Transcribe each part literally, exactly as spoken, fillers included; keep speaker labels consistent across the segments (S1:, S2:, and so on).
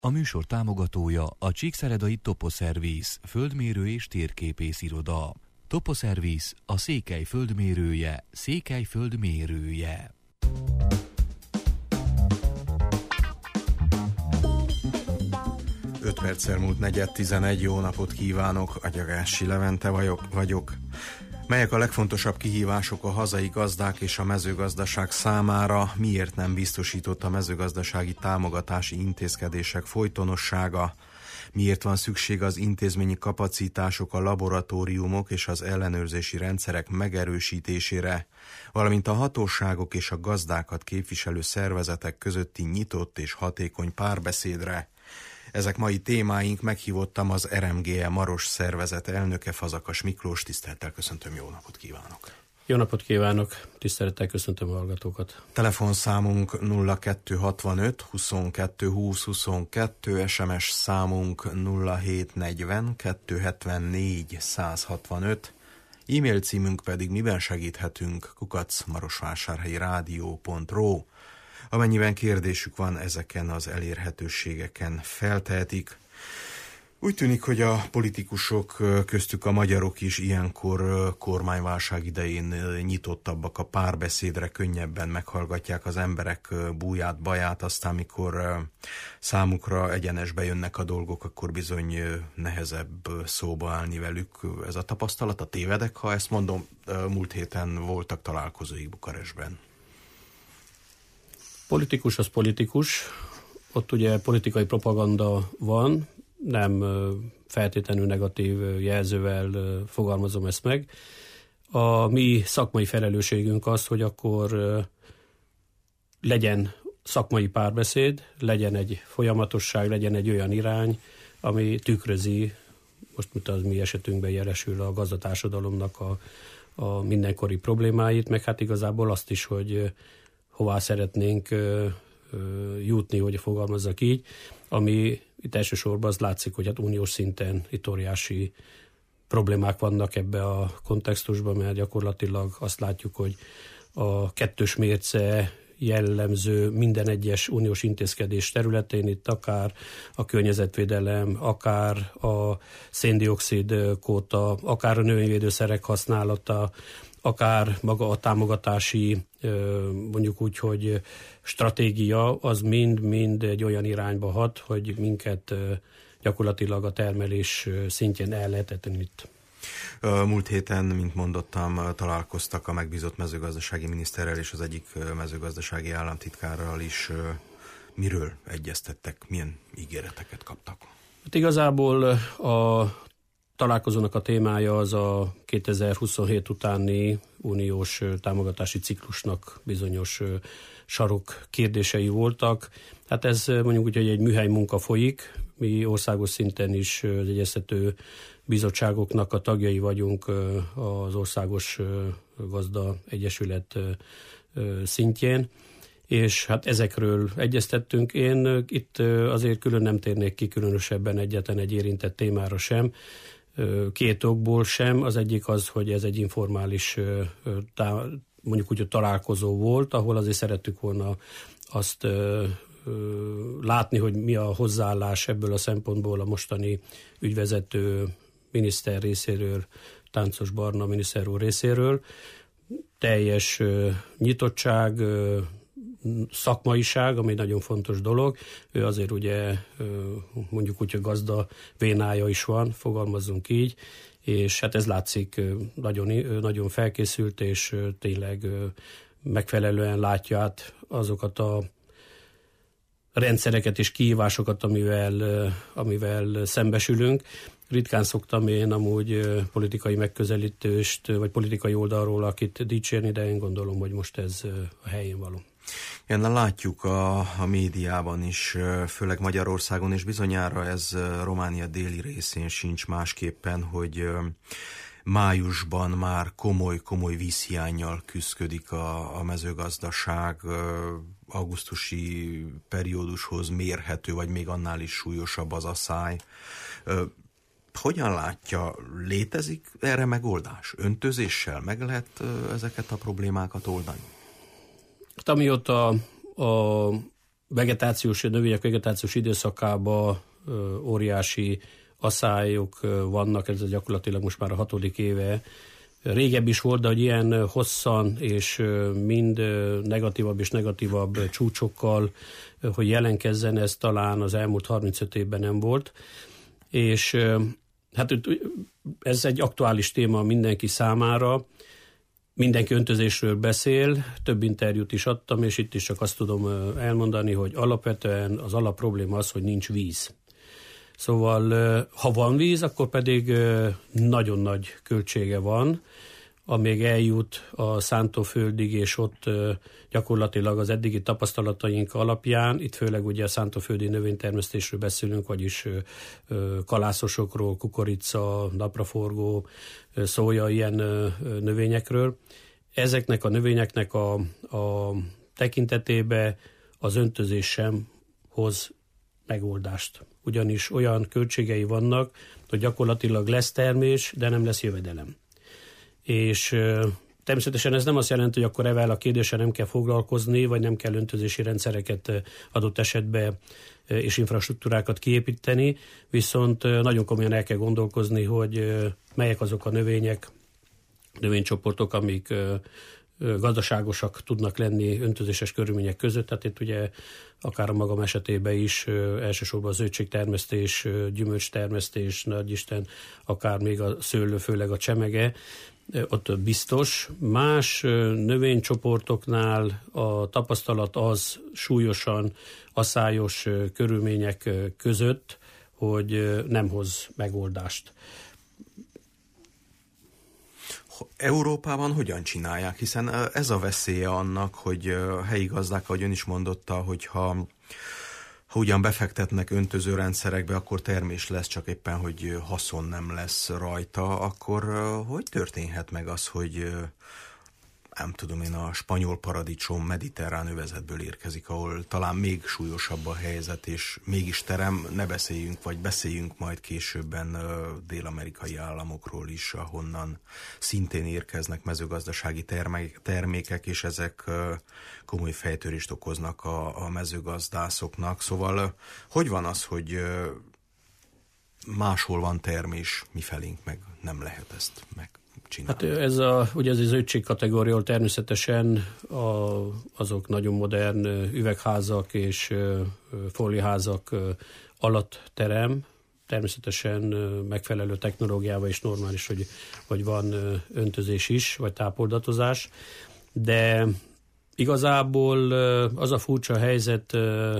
S1: A műsor támogatója a Csíkszeredai Toposzervisz, földmérő és térképész iroda. Toposzervisz, a Székely földmérője, Székely földmérője.
S2: öt perccel múlt negyed tizenegy, jó napot kívánok, Agyagássy Levente vagyok, vagyok. Melyek a legfontosabb kihívások a hazai gazdák és a mezőgazdaság számára? Miért nem biztosított a mezőgazdasági támogatási intézkedések folytonossága? Miért van szükség az intézményi kapacitások, a laboratóriumok és az ellenőrzési rendszerek megerősítésére, valamint a hatóságok és a gazdákat képviselő szervezetek közötti nyitott és hatékony párbeszédre? Ezek mai témáink, meghívottam az er em gé e Maros szervezet elnöke, Fazakas Miklós. Tisztelettel köszöntöm, jó napot kívánok!
S3: Jó napot kívánok, tisztelettel köszöntöm a hallgatókat.
S2: Telefonszámunk nulla kettő hatvanöt huszonkettő húsz huszonkettő, es em es számunk nulla hét negyven kettő hetvennégy százhatvanöt, e-mail címünk pedig miben segíthetünk kukac marosvásárhelyi rádió pont ro. Amennyiben kérdésük van, ezeken az elérhetőségeken feltehetik. Úgy tűnik, hogy a politikusok, köztük a magyarok is ilyenkor kormányválság idején nyitottabbak a párbeszédre, könnyebben meghallgatják az emberek búját, baját, aztán mikor számukra egyenesbe jönnek a dolgok, akkor bizony nehezebb szóba állni velük. Ez a tapasztalat, a tévedek, ha ezt mondom, múlt héten voltak találkozóik Bukarestben.
S3: Politikus az politikus, ott ugye politikai propaganda van, nem feltétlenül negatív jelzővel fogalmazom ezt meg. A mi szakmai felelősségünk az, hogy akkor legyen szakmai párbeszéd, legyen egy folyamatosság, legyen egy olyan irány, ami tükrözi, most mint az mi esetünkben jelesül a gazdatársadalomnak a, a mindenkori problémáit, meg hát igazából azt is, hogy hová szeretnénk ö, ö, jutni, hogy fogalmazzak így, ami itt elsősorban az látszik, hogy hát uniós szinten itt óriási problémák vannak ebbe a kontextusban, mert gyakorlatilag azt látjuk, hogy a kettős mérce jellemző minden egyes uniós intézkedés területén, itt akár a környezetvédelem, akár a széndioxid kvóta, akár a növényvédőszerek használata, akár maga a támogatási, mondjuk úgy, hogy stratégia, az mind-mind egy olyan irányba hat, hogy minket gyakorlatilag a termelés szintjén ellehetetlenít.
S2: Múlt héten, mint mondottam, találkoztak a megbízott mezőgazdasági miniszterrel és az egyik mezőgazdasági államtitkárral is. Miről egyeztettek, milyen ígéreteket kaptak?
S3: Hát igazából a találkozónak a témája az a kétezer-huszonhét utáni uniós támogatási ciklusnak bizonyos sarok kérdései voltak. Hát ez mondjuk úgy, hogy egy műhely munka folyik, mi országos szinten is az egyeztető bizottságoknak a tagjai vagyunk az Országos Gazda Egyesület szintjén, és hát ezekről egyeztettünk. Én itt azért külön nem térnék ki különösebben egyetlen egy érintett témára sem, két okból sem. Az egyik az, hogy ez egy informális, mondjuk úgy, hogy találkozó volt, ahol azért szerettük volna azt látni, hogy mi a hozzáállás ebből a szempontból a mostani ügyvezető miniszter részéről, Táncos Barna miniszter úr részéről. Teljes nyitottság, szakmaiság, ami nagyon fontos dolog. Ő azért ugye mondjuk úgy, hogy gazda vénája is van, fogalmazzunk így, és hát ez látszik, nagyon, nagyon felkészült, és tényleg megfelelően látja át azokat a rendszereket és kihívásokat, amivel, amivel szembesülünk. Ritkán szoktam én amúgy politikai megközelítést, vagy politikai oldalról akit dicsérni, de én gondolom, hogy most ez a helyén való.
S2: Igen, látjuk a, a médiában is, főleg Magyarországon, és bizonyára ez Románia déli részén sincs másképpen, hogy májusban már komoly-komoly vízhiánnyal küszködik a, a mezőgazdaság, augusztusi periódushoz mérhető, vagy még annál is súlyosabb az asszály. Hogyan látja, létezik erre megoldás? Öntözéssel meg lehet ezeket a problémákat oldani?
S3: Amióta a vegetációs, növények vegetációs időszakában óriási aszályok vannak, ez gyakorlatilag most már a hatodik éve. Régebb is volt, de hogy ilyen hosszan és mind negatívabb és negatívabb csúcsokkal, hogy jelenkezzen, ez talán az elmúlt harmincöt évben nem volt. És hát ez egy aktuális téma mindenki számára. Mindenki öntözésről beszél, több interjút is adtam, és itt is csak azt tudom elmondani, hogy alapvetően az alapprobléma az, hogy nincs víz. Szóval, ha van víz, akkor pedig nagyon nagy költsége van, amíg eljut a szántóföldig, és ott gyakorlatilag az eddigi tapasztalataink alapján, itt főleg ugye a szántóföldi növénytermesztésről beszélünk, vagyis kalászosokról, kukorica, napraforgó, szója, ilyen növényekről. Ezeknek a növényeknek a, a tekintetébe az öntözés sem hoz megoldást. Ugyanis olyan költségei vannak, hogy gyakorlatilag lesz termés, de nem lesz jövedelem. És természetesen ez nem azt jelenti, hogy akkor ezzel a kérdéssel nem kell foglalkozni, vagy nem kell öntözési rendszereket adott esetben és infrastruktúrákat kiépíteni, viszont nagyon komolyan el kell gondolkozni, hogy melyek azok a növények, növénycsoportok, amik gazdaságosak tudnak lenni öntözéses körülmények között. Tehát itt ugye akár a magam esetében is elsősorban a zöldségtermesztés, gyümölcstermesztés, nagyisten, akár még a szőlő, főleg a csemege, ott biztos. Más növénycsoportoknál a tapasztalat az súlyosan aszályos körülmények között, hogy nem hoz megoldást.
S2: Európában hogyan csinálják? Hiszen ez a veszélye annak, hogy helyi gazdák, ahogy ön is mondotta, hogyha ha ugyan befektetnek öntözőrendszerekbe, akkor termés lesz, csak éppen, hogy haszon nem lesz rajta, akkor hogy történhet meg az, hogy nem tudom én, a spanyol paradicsom mediterrán övezetből érkezik, ahol talán még súlyosabb a helyzet, és mégis terem, ne beszéljünk, vagy beszéljünk majd későbben dél-amerikai államokról is, ahonnan szintén érkeznek mezőgazdasági termékek, és ezek komoly fejtörést okoznak a, a mezőgazdászoknak. Szóval hogy van az, hogy máshol van termés, mifelénk meg nem lehet ezt meg?
S3: Hát ez a, ugye ez az zöldség kategória, természetesen a, azok nagyon modern üvegházak és fóliaházak alatt terem, természetesen megfelelő technológiával is normális, hogy, hogy van öntözés is, vagy tápoldatozás, de igazából az a furcsa helyzet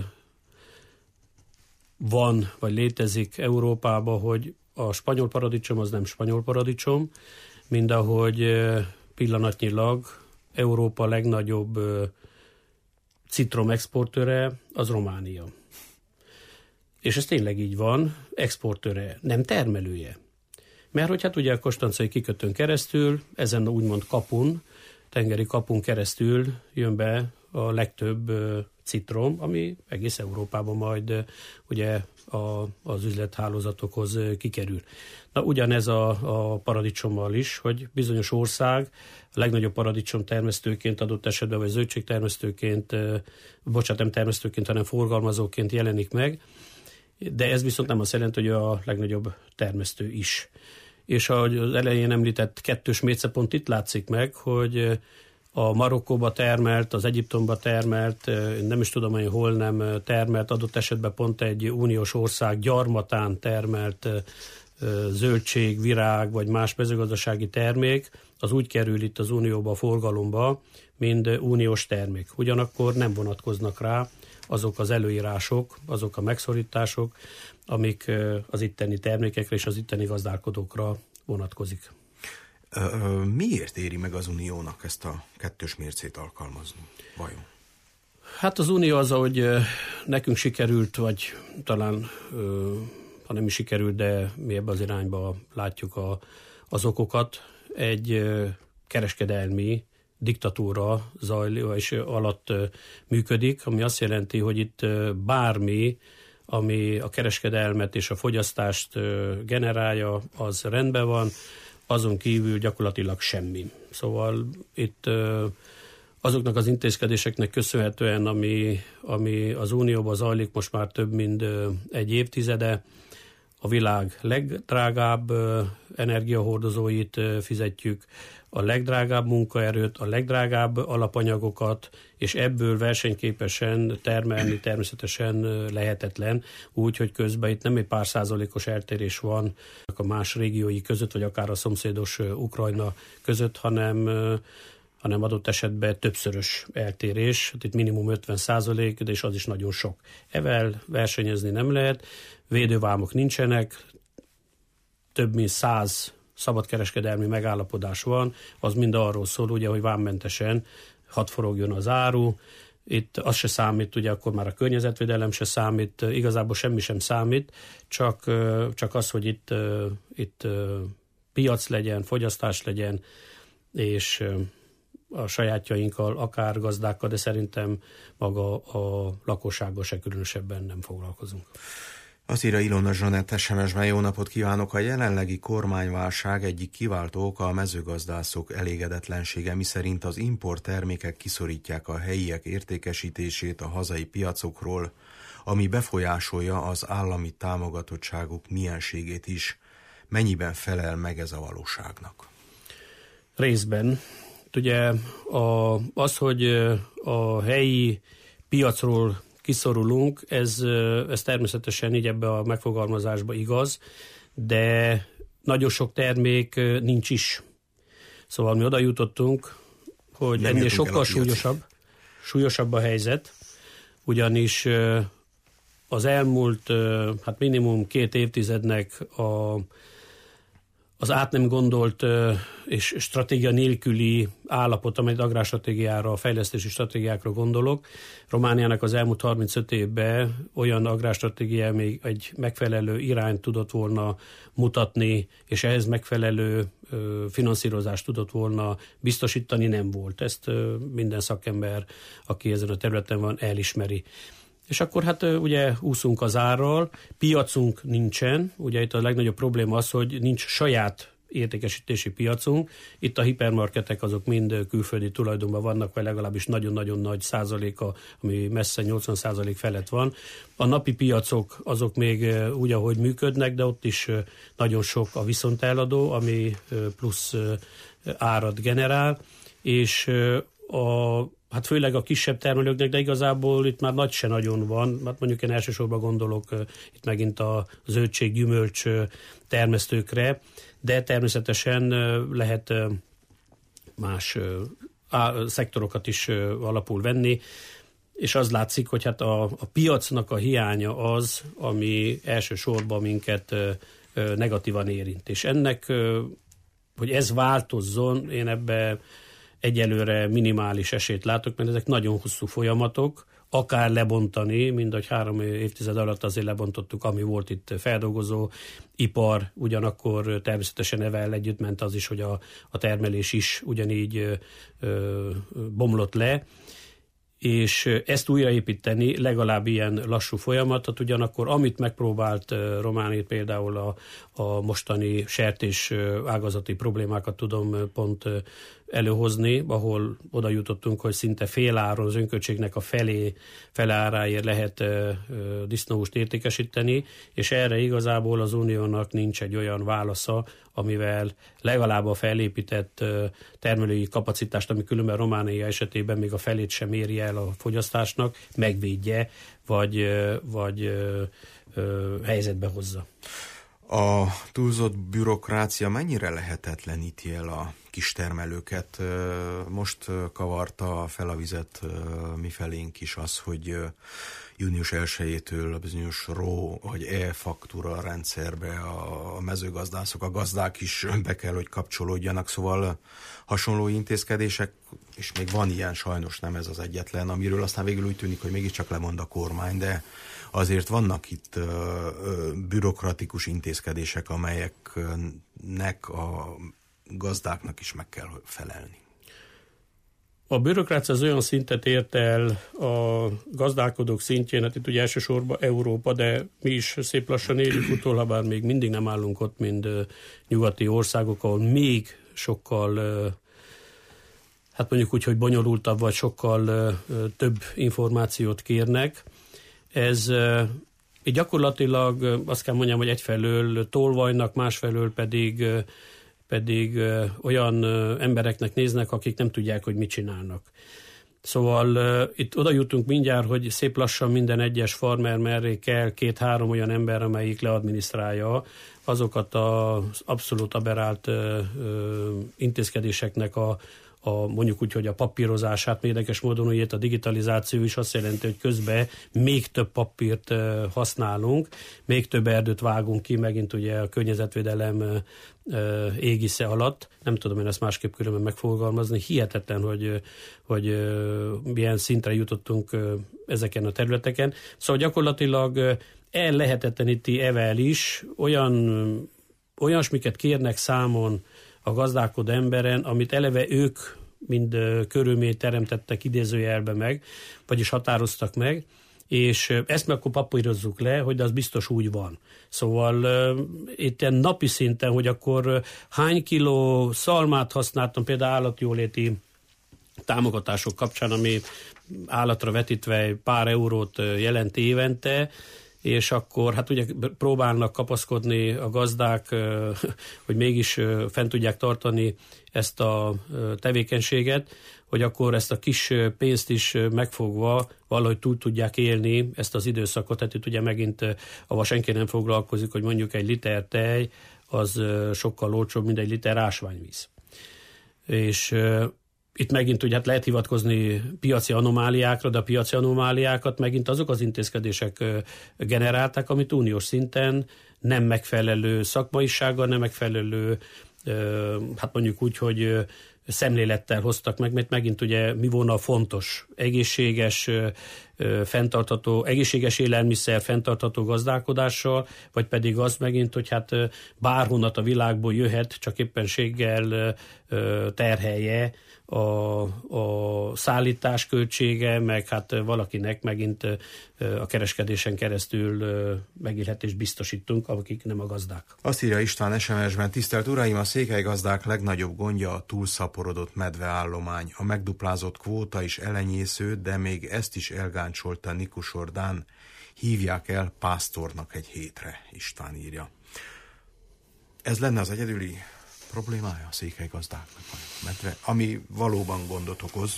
S3: van, vagy létezik Európában, hogy a spanyol paradicsom az nem spanyol paradicsom, mind ahogy pillanatnyilag Európa legnagyobb citrom exportőre az Románia. És ez tényleg így van, exportőre, nem termelője. Mert hogy hát ugye a Konstancai kikötőn keresztül, ezen úgymond kapun, tengeri kapun keresztül jön be a legtöbb citrom, ami egész Európában majd ugye a, az üzlethálózatokhoz kikerül. Na ugyanez a, a paradicsommal is, hogy bizonyos ország a legnagyobb paradicsom termesztőként adott esetben, vagy zöldségtermesztőként, bocsánat, nem termesztőként, hanem forgalmazóként jelenik meg, de ez viszont nem azt jelenti, hogy a legnagyobb termesztő is. És ahogy az elején említett kettős mércepont itt látszik meg, hogy a Marokkóba termelt, az Egyiptomba termelt, nem is tudom, hogy hol nem termelt, adott esetben pont egy uniós ország gyarmatán termelt zöldség, virág vagy más mezőgazdasági termék, az úgy kerül itt az unióba, a forgalomba, mint uniós termék. Ugyanakkor nem vonatkoznak rá azok az előírások, azok a megszorítások, amik az itteni termékekre és az itteni gazdálkodókra vonatkozik.
S2: Miért éri meg az uniónak ezt a kettős mércét alkalmazni? Vajon?
S3: Hát az unió az, ahogy nekünk sikerült, vagy talán ha nem is sikerült, de mi ebbe az irányba látjuk a, az okokat, egy kereskedelmi diktatúra zajló és alatt működik, ami azt jelenti, hogy itt bármi, ami a kereskedelmet és a fogyasztást generálja, az rendben van, azon kívül gyakorlatilag semmi. Szóval itt azoknak az intézkedéseknek köszönhetően, ami, ami az Unióban zajlik most már több mint egy évtizede, a világ legdrágább energiahordozóit fizetjük, a legdrágább munkaerőt, a legdrágább alapanyagokat, és ebből versenyképesen termelni természetesen lehetetlen, úgy, hogy közben itt nem egy pár százalékos eltérés van a más régiói között, vagy akár a szomszédos Ukrajna között, hanem hanem adott esetben többszörös eltérés, itt minimum ötven százalék, de és az is nagyon sok. Evel versenyezni nem lehet, védővámok nincsenek, több mint száz szabadkereskedelmi megállapodás van, az mind arról szól, ugye, hogy vámmentesen hadd forogjon az áru, itt az se számít, ugye akkor már a környezetvédelem se számít, igazából semmi sem számít, csak, csak az, hogy itt, itt piac legyen, fogyasztás legyen, és a sajátjainkkal, akár gazdákkal, de szerintem maga a lakossággal se különösebben nem foglalkozunk.
S2: Azt írja Ilona Zsanett es em es-ben: jó napot kívánok! A jelenlegi kormányválság egyik kiváltó oka a mezőgazdászok elégedetlensége, miszerint az import termékek kiszorítják a helyiek értékesítését a hazai piacokról, ami befolyásolja az állami támogatottságok mienségét is. Mennyiben felel meg ez a valóságnak?
S3: Részben. Ugye a, az, hogy a helyi piacról kiszorulunk, ez, ez természetesen így ebbe a megfogalmazásba igaz, de nagyon sok termék nincs is. Szóval mi oda jutottunk, hogy nem ennél sokkal súlyosabb, súlyosabb a helyzet, ugyanis az elmúlt hát minimum két évtizednek a az át nem gondolt és stratégia nélküli állapot, amely agrárstratégiára, a fejlesztési stratégiákra gondolok. Romániának az elmúlt harmincöt évben olyan agrárstratégia még egy megfelelő irányt tudott volna mutatni, és ehhez megfelelő finanszírozást tudott volna biztosítani, nem volt. Ezt minden szakember, aki ezen a területen van, elismeri. És akkor hát ugye úszunk az árral, piacunk nincsen, ugye itt a legnagyobb probléma az, hogy nincs saját értékesítési piacunk. Itt a hipermarketek azok mind külföldi tulajdonban vannak, vagy legalábbis nagyon-nagyon nagy százaléka, ami messze nyolcvan százalék felett van. A napi piacok azok még úgy, ahogy működnek, de ott is nagyon sok a viszonteladó, ami plusz árat generál, és a hát főleg a kisebb termelőknek, de igazából itt már nagy se nagyon van. Hát mondjuk én elsősorban gondolok itt megint a zöldség, gyümölcs termesztőkre, de természetesen lehet más szektorokat is alapul venni, és az látszik, hogy hát a, a piacnak a hiánya az, ami elsősorban minket negatívan érint. És ennek, hogy ez változzon, én ebbe egyelőre minimális esélyt látok, mert ezek nagyon hosszú folyamatok, akár lebontani, mindagy három évtized alatt azért lebontottuk, ami volt itt feldolgozó ipar, ugyanakkor természetesen evel együtt ment az is, hogy a, a termelés is ugyanígy ö, ö, bomlott le, és ezt újraépíteni legalább ilyen lassú folyamatot, ugyanakkor amit megpróbált Románia, például a, a mostani sertés ágazati problémákat tudom pont előhozni, ahol oda jutottunk, hogy szinte fél áron az önköltségnek a felé, fele áráért lehet disznóhúst értékesíteni, és erre igazából az Uniónak nincs egy olyan válasza, amivel legalább a felépített termelői kapacitást, ami különben Románia esetében még a felét sem éri el a fogyasztásnak, megvédje, vagy, vagy ö, ö, helyzetbe hozza.
S2: A túlzott bürokrácia mennyire lehetetleníti el a kistermelőket? Most kavarta fel a vizet mifelénk is az, hogy június elsejétől a bizonyos ró, vagy e-faktúra rendszerbe a mezőgazdászok, a gazdák is be kell, hogy kapcsolódjanak, szóval hasonló intézkedések, és még van ilyen, sajnos nem ez az egyetlen, amiről aztán végül úgy tűnik, hogy mégiscsak lemond a kormány, de azért vannak itt uh, bürokratikus intézkedések, amelyeknek a gazdáknak is meg kell felelni.
S3: A bürokrácia az olyan szintet ért el a gazdálkodók szintjén, hát itt ugye elsősorban Európa, de mi is szép lassan éljük utol, ha bár még mindig nem állunk ott, mint nyugati országok, ahol még sokkal hát mondjuk úgy, hogy bonyolultabb vagy sokkal több információt kérnek. Ez így gyakorlatilag azt kell mondjam, hogy egyfelől tolvajnak, másfelől pedig, pedig olyan embereknek néznek, akik nem tudják, hogy mit csinálnak. Szóval uh, itt oda jutunk mindjárt, hogy szép lassan minden egyes farmer mellé kell két-három olyan ember, amelyik leadminisztrálja azokat az abszolút aberrált uh, uh, intézkedéseknek a, a mondjuk úgy, hogy a papírozását, érdekes módon, hogy itt a digitalizáció is azt jelenti, hogy közben még több papírt uh, használunk, még több erdőt vágunk ki, megint ugye a környezetvédelem uh, égisze alatt. Nem tudom én ezt másképp különben megfogalmazni. Hihetetlen, hogy, hogy milyen szintre jutottunk ezeken a területeken. Szóval gyakorlatilag ellehetetleníti evel is olyan olyasmiket kérnek számon a gazdálkodó emberen, amit eleve ők mind körülményt teremtettek idézőjelbe meg, vagyis határoztak meg, és ezt meg akkor papírozzuk le, hogy az biztos úgy van. Szóval uh, itt napi szinten, hogy akkor uh, hány kiló szalmát használtam például állatjóléti támogatások kapcsán, ami állatra vetítve pár eurót uh, jelent évente, és akkor hát ugye próbálnak kapaszkodni a gazdák, uh, hogy mégis uh, fent tudják tartani ezt a uh, tevékenységet, hogy akkor ezt a kis pénzt is megfogva valahogy túl tudják élni ezt az időszakot. Tehát itt ugye megint, ahol senki nem foglalkozik, hogy mondjuk egy liter tej, az sokkal olcsóbb, mint egy liter ásványvíz. És uh, itt megint ugye hát lehet hivatkozni piaci anomáliákra, de a piaci anomáliákat megint azok az intézkedések uh, generálták, amit uniós szinten nem megfelelő szakmaisággal, nem megfelelő, uh, hát mondjuk úgy, hogy uh, szemlélettel hoztak meg, mert megint ugye mi volna fontos? Egészséges, fenntartható, egészséges élelmiszer, fenntartható gazdálkodással, vagy pedig az megint, hogy hát bárhonnat a világból jöhet, csak éppenséggel terhelje a, a szállítás költsége, meg hát valakinek megint a kereskedésen keresztül megélhetést biztosítunk, akik nem a gazdák.
S2: Azt írja István es em es-ben: tisztelt uraim, a székelygazdák legnagyobb gondja a túlszaporodott medveállomány. A megduplázott kvóta is elenyésző, de még ezt is elgáncsolta Nikusordán. Hívják el pásztornak egy hétre, István írja. Ez lenne az egyedüli problémája a székelygazdáknak, medve, ami valóban gondot okoz?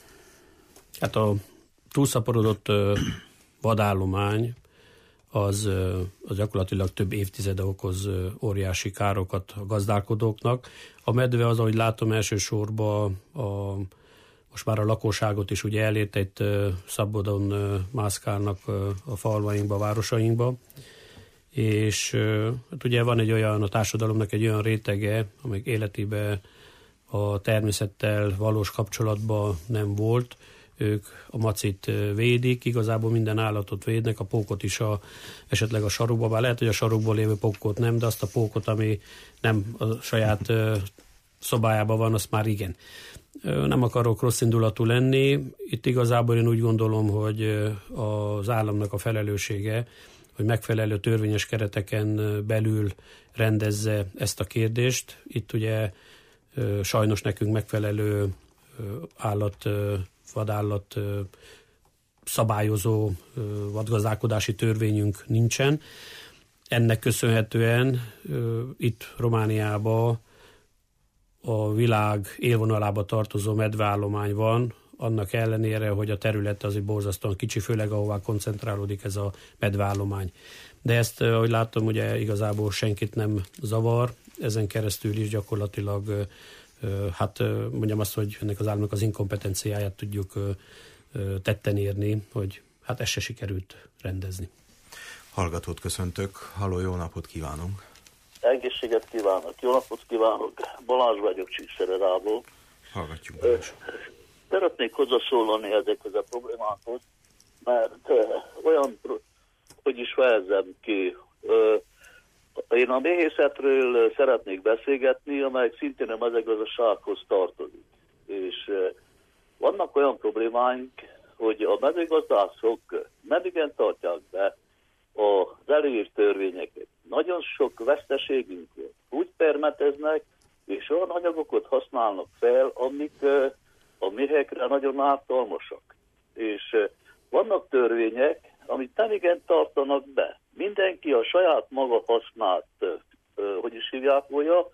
S3: Hát a túlszaporodott vadállomány az, az gyakorlatilag több évtizede okoz óriási károkat a gazdálkodóknak. A medve az, ahogy látom, elsősorban a, most már a lakosságot is ugye elért, egy szabadon mászkálnak a falvainkba, a városainkba, és hát ugye van egy olyan, a társadalomnak egy olyan rétege, amelyik életében a természettel valós kapcsolatban nem volt. Ők a macit védik, igazából minden állatot védnek, a pókot is a, esetleg a sarokba, bár lehet, hogy a sarokból lévő pókot nem, de azt a pókot, ami nem a saját szobájában van, azt már igen. Nem akarok rossz indulatú lenni, itt igazából én úgy gondolom, hogy az államnak a felelőssége, hogy megfelelő törvényes kereteken belül rendezze ezt a kérdést. Itt ugye sajnos nekünk megfelelő állat, vadállat szabályozó vadgazdálkodási törvényünk nincsen. Ennek köszönhetően itt Romániában a világ élvonalába tartozó medveállomány van, annak ellenére, hogy a terület azért borzasztóan kicsi, főleg ahová koncentrálódik ez a medveállomány. De ezt, ahogy látom, ugye igazából senkit nem zavar, ezen keresztül is gyakorlatilag, hát mondjam azt, hogy ennek az államnak az inkompetenciáját tudjuk tetten érni, hogy hát ezt se sikerült rendezni.
S2: Hallgatót köszöntök, halló, jó napot kívánunk!
S4: Egészséget kívánok, jó napot kívánok, Balázs vagyok Csíkszeredából.
S2: Hallgatjuk, Balázs.
S4: Szeretnék hozzászólni ezekhez a problémákhoz, mert olyan, hogy is fejezzem ki, én a méhészetről szeretnék beszélgetni, amely szintén a mezőgazdasághoz tartozik. És vannak olyan problémáink, hogy a mezőgazdászok nem igen tartják be az előírt törvényeket. Nagyon sok veszteségünk van. Úgy permeteznek, és olyan anyagokat használnak fel, amik a méhekre nagyon ártalmasak. És vannak törvények, amit nem igen tartanak be. Mindenki a saját maga használt, hogy is hívják volna,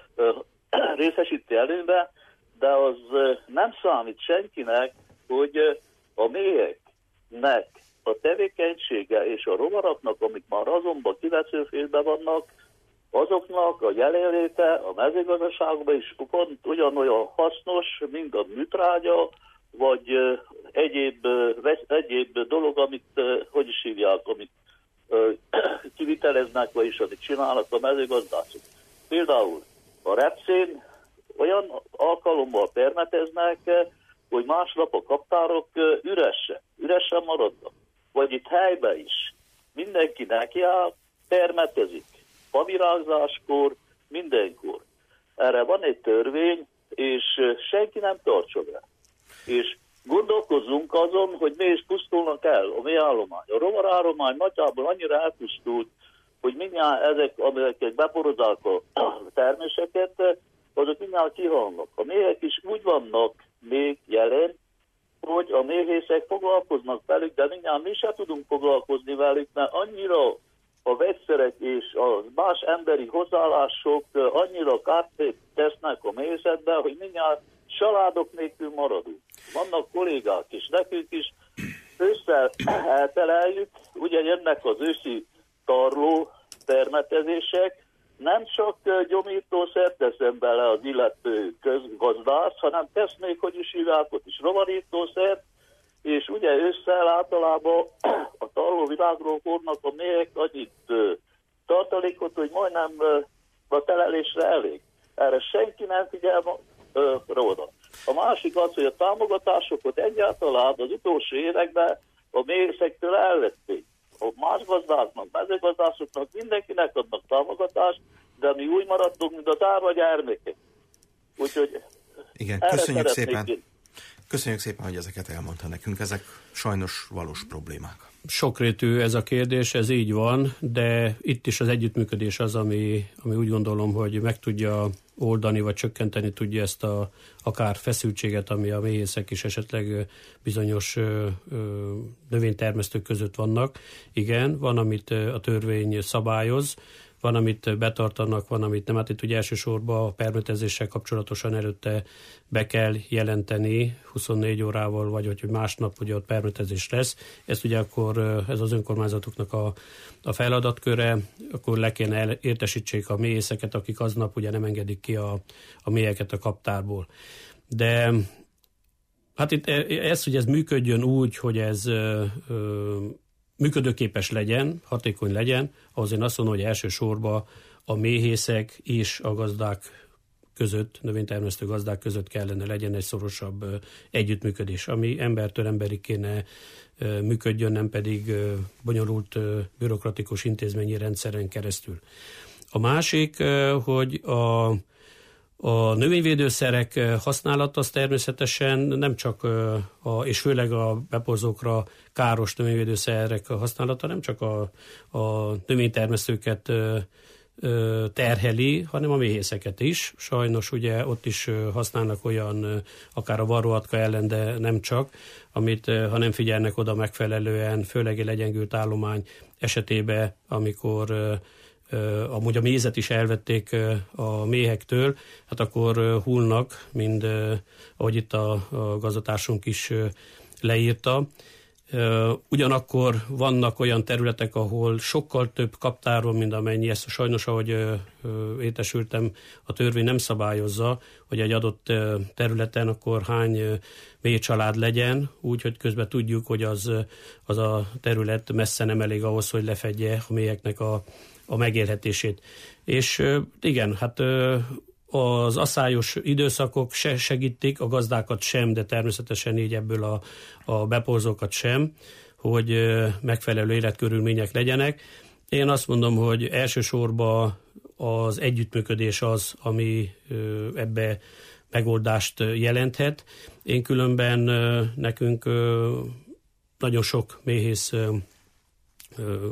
S4: részesíti előbe, de az nem számít senkinek, hogy a méheknek a tevékenysége és a rovaraknak, amik már azonban kiveszőfélben vannak, azoknak a jelenléte a mezőgazdaságban is pont ugyanolyan hasznos, mint a műtrágya, vagy egyéb, egyéb dolog, amit, hogy is hívják, amit kiviteleznek, vagyis amit csinálnak a mezőgazdászok. Például a repszén olyan alkalommal permeteznek, hogy másnap a kaptárok üresen, üresen maradnak. Vagy itt helyben is. Mindenki nekiáll, permetezik. Favirágzáskor, mindenkor. Erre van egy törvény, és senki nem tartsa be. És gondolkozzunk azon, hogy mi is pusztulnak el a méhállomány. A rovarállomány nagyjából annyira elpusztult, hogy mindjárt ezek, amelyek beporozzák a terméseket, azok mindjárt kihalnak. A méhek is úgy vannak még jelen, hogy a méhészek foglalkoznak velük, de mindjárt mi sem tudunk foglalkozni velük, mert annyira a vegyszerek és a más emberi hozzáállások annyira kárt tesznek a méhészetbe, hogy mindjárt családok nélkül maradunk. Vannak kollégák is, nekünk is ősszel elteleljük, ugye jönnek az őszi tarló permetezések, nem csak gyomírtószert teszem bele az illető közgazdász, hanem tesz még, hogy is hívják, ott is rovarítószert, és ugye ősszel általában a tarló világról hordnak a méhek annyit tartalékot, hogy majdnem a telelésre elég. Erre senki nem figyel róla. A másik az, hogy a támogatásokat egyáltalán az utolsó években a méhészektől elvették. A más gazdáknak, mezőgazdászoknak, mindenkinek adnak támogatást, de mi úgy maradtunk, mint az árva gyermekek. Úgyhogy
S2: igen, köszönjük szépen. Köszönjük szépen, hogy ezeket elmondta nekünk. Ezek sajnos valós problémák.
S3: Sokrétű ez a kérdés, ez így van, de itt is az együttműködés az, ami, ami úgy gondolom, hogy meg tudja oldani, vagy csökkenteni tudja ezt a akár feszültséget, ami a méhészek is esetleg bizonyos ö, ö, növénytermesztők között vannak. Igen, van, amit a törvény szabályoz, van, amit betartanak, van, amit nem. Hát itt ugye elsősorban a permetezéssel kapcsolatosan előtte be kell jelenteni huszonnégy órával, vagy hogy másnap ugye ott permetezés lesz. Ezt ugye akkor ez az önkormányzatoknak a, a feladatköre, akkor le kéne értesítsék a méhészeket, akik aznap ugye nem engedik ki a, a méheket a kaptárból. De hát itt ez, hogy ez működjön úgy, hogy ez ö, ö, működőképes legyen, hatékony legyen, ahhoz én azt mondom, hogy elsősorban a méhészek és a gazdák között, növénytermesztő gazdák között kellene legyen egy szorosabb együttműködés, ami embertől emberig kéne működjön, nem pedig bonyolult bürokratikus intézményi rendszeren keresztül. A másik, hogy a A növényvédőszerek használata az természetesen nem csak, a, és főleg a beporzókra káros növényvédőszerek használata nem csak a, a növénytermesztőket terheli, hanem a méhészeket is. Sajnos ugye ott is használnak olyan, akár a varroatka ellen, de nem csak, amit ha nem figyelnek oda megfelelően, főleg egy legyengült állomány esetében, amikor Uh, amúgy a mézet is elvették uh, a méhektől, hát akkor uh, hullnak, mind uh, ahogy itt a, a gazdatársunk is uh, leírta. Uh, ugyanakkor vannak olyan területek, ahol sokkal több kaptár van, mint amennyi. Ezt sajnos, ahogy uh, uh, értesültem, a törvény nem szabályozza, hogy egy adott uh, területen akkor hány uh, méhcsalád legyen, úgy, hogy közben tudjuk, hogy az, uh, az a terület messze nem elég ahhoz, hogy lefedje a méheknek a a megélhetését. És igen, hát az aszályos időszakok se segítik, a gazdákat sem, de természetesen így ebből a, a beporzókat sem, hogy megfelelő életkörülmények legyenek. Én azt mondom, hogy elsősorban az együttműködés az, ami ebbe megoldást jelenthet. Én különben nekünk nagyon sok méhész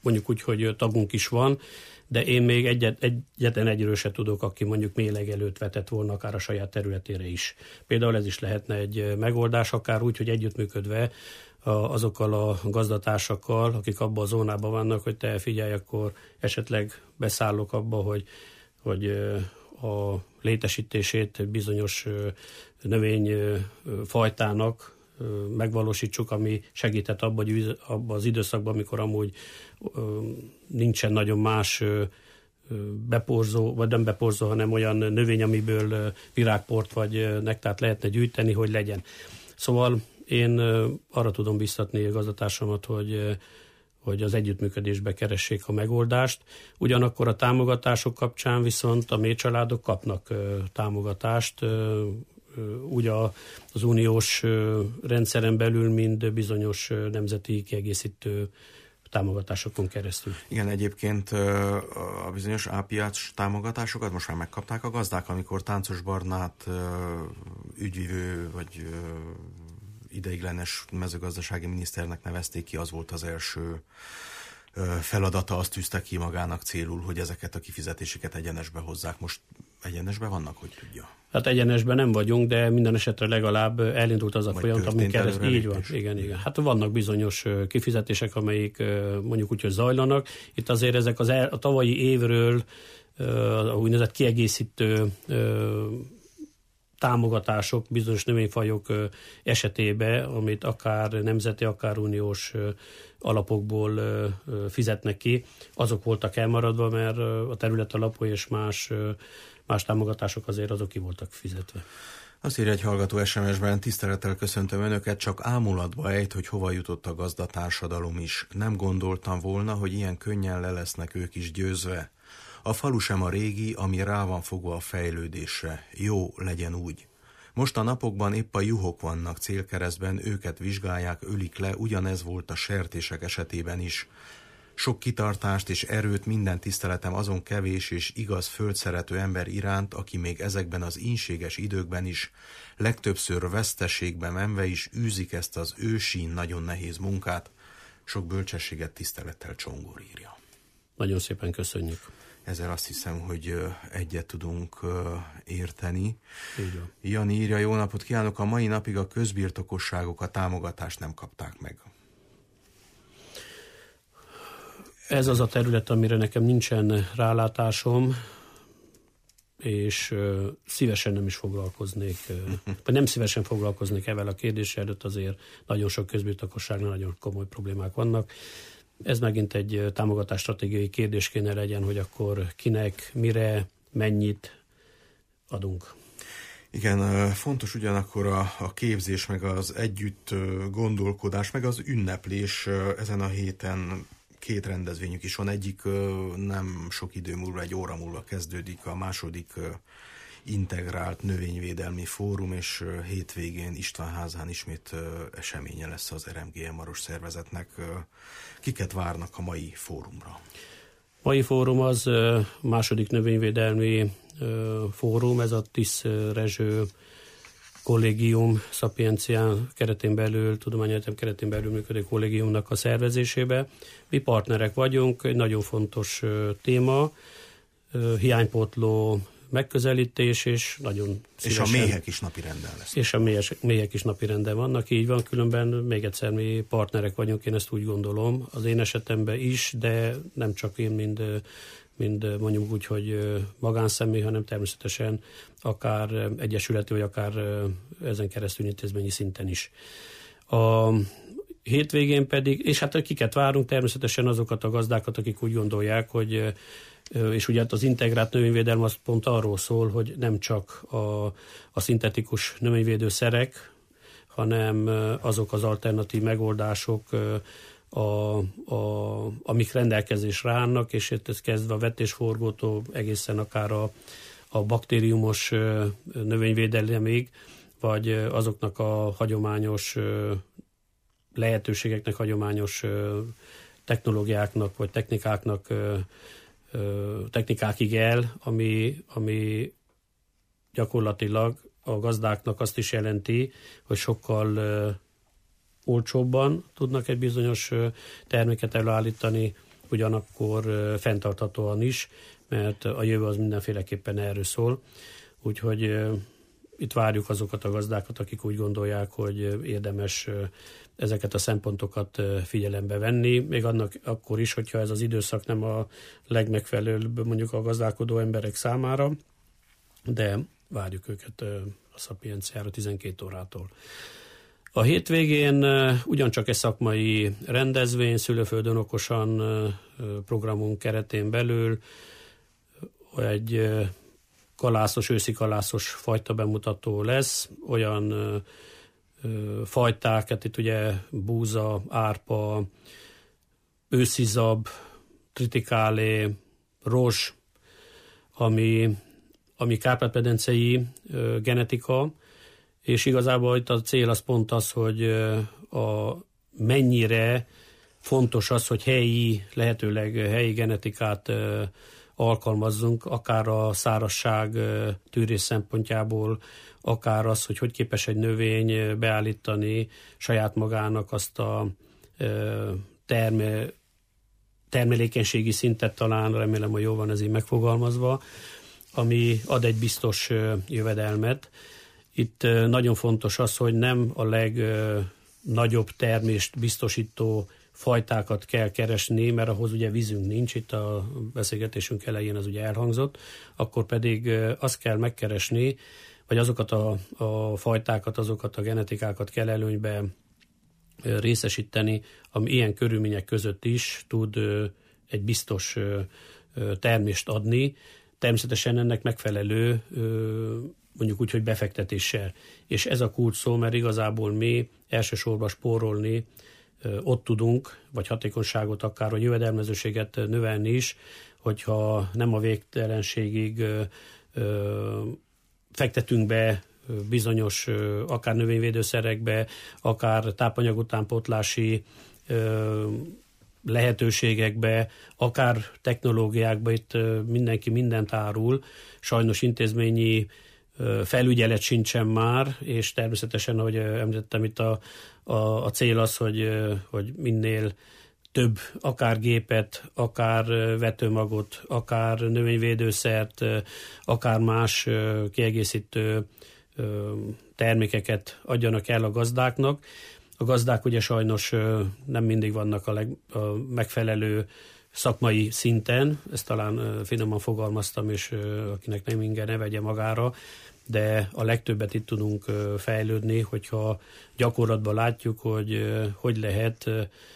S3: mondjuk úgy, hogy tagunk is van, de én még egyet, egyetlen egyről se tudok, aki mondjuk méhlegelőt vetett volna akár a saját területére is. Például ez is lehetne egy megoldás, akár úgy, hogy együttműködve azokkal a gazdatársakkal, akik abban a zónában vannak, hogy te figyelj, akkor esetleg beszállok abba, hogy, hogy a létesítését bizonyos növényfajtának megvalósítsuk, ami segített abban, hogy abban az időszakban, amikor amúgy nincsen nagyon más beporzó, vagy nem beporzó, hanem olyan növény, amiből virágport vagy nektárt lehetne gyűjteni, hogy legyen. Szóval én arra tudom biztatni a gazdatársamat, hogy, hogy az együttműködésbe keressék a megoldást. Ugyanakkor a támogatások kapcsán viszont a méhcsaládok kapnak támogatást, úgy az uniós rendszeren belül, mint bizonyos nemzeti kiegészítő támogatásokon keresztül.
S2: Igen, egyébként a bizonyos ápiac támogatásokat most már megkapták a gazdák, amikor Táncos Barnát ügyvivő vagy ideiglenes mezőgazdasági miniszternek nevezték ki, az volt az első feladata, azt tűzte ki magának célul, hogy ezeket a kifizetéseket egyenesbe hozzák. Most egyenesbe vannak, hogy tudja?
S3: Hát egyenesben nem vagyunk, de minden esetre legalább elindult az a folyamat, ami keresztül. Így van, igen, igen. Hát vannak bizonyos kifizetések, amelyik mondjuk úgy, hogy zajlanak. Itt azért ezek az el, a tavalyi évről a úgynevezett kiegészítő támogatások bizonyos növényfajok esetében, amit akár nemzeti, akár uniós alapokból fizetnek ki, azok voltak elmaradva, mert a terület alapú és más, más támogatások azért azok ki voltak fizetve.
S2: Azt írja egy hallgató es em es-ben, tisztelettel köszöntöm Önöket, csak ámulatba ejt, hogy hova jutott a gazdatársadalom is. Nem gondoltam volna, hogy ilyen könnyen le lesznek ők is győzve. A falu sem a régi, ami rá van fogva a fejlődésre. Jó, legyen úgy. Most a napokban épp a juhok vannak célkeresztben, őket vizsgálják, ölik le, ugyanez volt a sertések esetében is. Sok kitartást és erőt, minden tiszteletem azon kevés és igaz földszerető ember iránt, aki még ezekben az ínséges időkben is, legtöbbször veszteségbe menve is űzik ezt az ősi, nagyon nehéz munkát. Sok bölcsességet, tisztelettel Csongor írja.
S3: Nagyon szépen köszönjük.
S2: Ezzel azt hiszem, hogy egyet tudunk érteni.
S3: Így van.
S2: Jani írja, jó napot kívánok, a mai napig a közbirtokosságok a támogatást nem kapták meg.
S3: Ez az a terület, amire nekem nincsen rálátásom, és szívesen nem is foglalkoznék, vagy nem szívesen foglalkoznék ezzel a kérdéssel, előtt azért nagyon sok közbirtokosságnál nagyon komoly problémák vannak. Ez megint egy támogatás stratégiai kérdés kéne legyen, hogy akkor kinek, mire, mennyit adunk.
S2: Igen, fontos ugyanakkor a, a képzés, meg az együtt gondolkodás, meg az ünneplés. Ezen a héten két rendezvényük is van. Egyik nem sok idő múlva, egy óra múlva kezdődik, a második integrált növényvédelmi fórum, és hétvégén Istvánházán ismét eseménye lesz az er em gé em Maros szervezetnek. Kiket várnak a mai fórumra?
S3: Mai fórum az második növényvédelmi fórum, ez a TISZ Rezső kollégium Szapiencián keretén belül, Tudományegyetem keretén belül működő kollégiumnak a szervezésébe. Mi partnerek vagyunk, egy nagyon fontos téma, hiánypótló megközelítés, és nagyon szívesen...
S2: És a méhek is napirenden lesznek.
S3: És a méhek, méhek is napirenden vannak, így van, különben még egyszer mi partnerek vagyunk, én ezt úgy gondolom, az én esetemben is, de nem csak én, mind, mind mondjuk úgy, hogy magánszemély, hanem természetesen akár egyesületi, vagy akár ezen keresztül intézményi szinten is. A hétvégén pedig, és hát kiket várunk, természetesen azokat a gazdákat, akik úgy gondolják, hogy és ugye az integrált növényvédelem az pont arról szól, hogy nem csak a, a szintetikus növényvédőszerek, hanem azok az alternatív megoldások, a, a, amik rendelkezésre állnak, és itt ez kezdve a vetésforgótól egészen akár a, a baktériumos növényvédelemig, vagy azoknak a hagyományos lehetőségeknek, hagyományos technológiáknak, vagy technikáknak technikákig el, ami, ami gyakorlatilag a gazdáknak azt is jelenti, hogy sokkal uh, olcsóbban tudnak egy bizonyos uh, terméket előállítani, ugyanakkor fenntarthatóan is, mert a jövő az mindenféleképpen erről szól. Úgyhogy itt várjuk azokat a gazdákat, akik úgy gondolják, hogy érdemes ezeket a szempontokat figyelembe venni, még annak akkor is, hogyha ez az időszak nem a legmegfelelőbb mondjuk a gazdálkodó emberek számára, de várjuk őket a Szapienciára tizenkét órától. A hétvégén ugyancsak egy szakmai rendezvény, Szülőföldön okosan programunk keretén belül egy kalászos, őszi kalászos fajta bemutató lesz, olyan ö, ö, fajták, itt ugye búza, árpa, őszizab, tritikálé, rozs, ami, ami Kárpát-medencei ö, genetika, és igazából itt a cél az pont az, hogy ö, a mennyire fontos az, hogy helyi, lehetőleg helyi genetikát ö, alkalmazzunk, akár a szárazság tűrés szempontjából, akár az, hogy hogy képes egy növény beállítani saját magának azt a terme, termelékenységi szintet, talán remélem, hogy jól van ez így megfogalmazva, ami ad egy biztos jövedelmet. Itt nagyon fontos az, hogy nem a legnagyobb termést biztosító fajtákat kell keresni, mert ahhoz ugye vízünk nincs, itt a beszélgetésünk elején az ugye elhangzott, akkor pedig azt kell megkeresni, vagy azokat a, a fajtákat, azokat a genetikákat kell előnybe részesíteni, ami ilyen körülmények között is tud egy biztos termést adni, természetesen ennek megfelelő mondjuk úgy, hogy befektetéssel. És ez a kulcs szó, mert igazából mi elsősorban spórolni ott tudunk, vagy hatékonyságot akár, vagy jövedelmezőséget növelni is, hogyha nem a végtelenségig ö, ö, fektetünk be bizonyos ö, akár növényvédőszerekbe, akár tápanyag utánpótlási ö, lehetőségekbe, akár technológiákba, itt ö, mindenki mindent árul, sajnos intézményi ö, felügyelet sincsen már, és természetesen, ahogy említettem, itt a A, a cél az, hogy, hogy minél több akár gépet, akár vetőmagot, akár növényvédőszert, akár más kiegészítő termékeket adjanak el a gazdáknak. A gazdák ugye sajnos nem mindig vannak a, leg, a megfelelő szakmai szinten, ezt talán finoman fogalmaztam, és akinek nem inger, ne vegye magára, de a legtöbbet itt tudunk fejlődni, hogyha gyakorlatban látjuk, hogy hogy lehet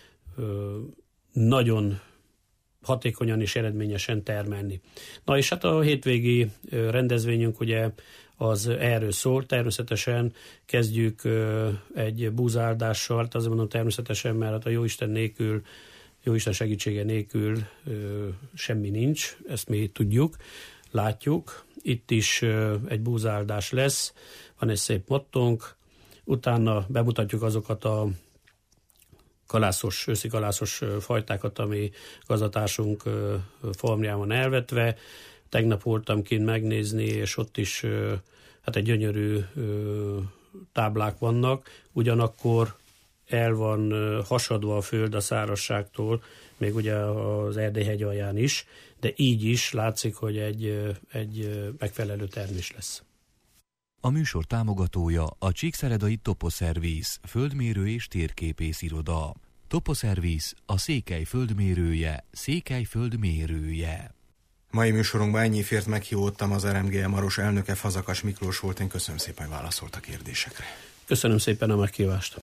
S3: nagyon hatékonyan és eredményesen termelni. Na és hát a hétvégi rendezvényünk ugye az erről szól, természetesen kezdjük egy búzáldással, hát azért mondom természetesen, mert hát a Jóisten nélkül, Jóisten segítsége nélkül semmi nincs, ezt mi tudjuk, látjuk. Itt is egy búzáldás lesz, van egy szép mottónk, utána bemutatjuk azokat a kalászos, őszi kalászos fajtákat, ami gazdatársunk farmján elvetve. Tegnap voltam kint megnézni, és ott is hát egy gyönyörű táblák vannak, ugyanakkor el van hasadva a föld a szárazságtól, még ugye az Erdélyhegy alján is, de így is látszik, hogy egy, egy megfelelő termés lesz.
S1: A műsor támogatója a Csíkszeredai Toposzerviz, földmérő és térképész iroda. Toposzerviz a Székely földmérője, Székely földmérője.
S2: Mai műsorunkban ennyi fért, meghívottam az er em gé Maros elnöke, Fazakas Miklós volt. Én köszönöm szépen, hogy válaszolt a kérdésekre.
S3: Köszönöm szépen a meghívást.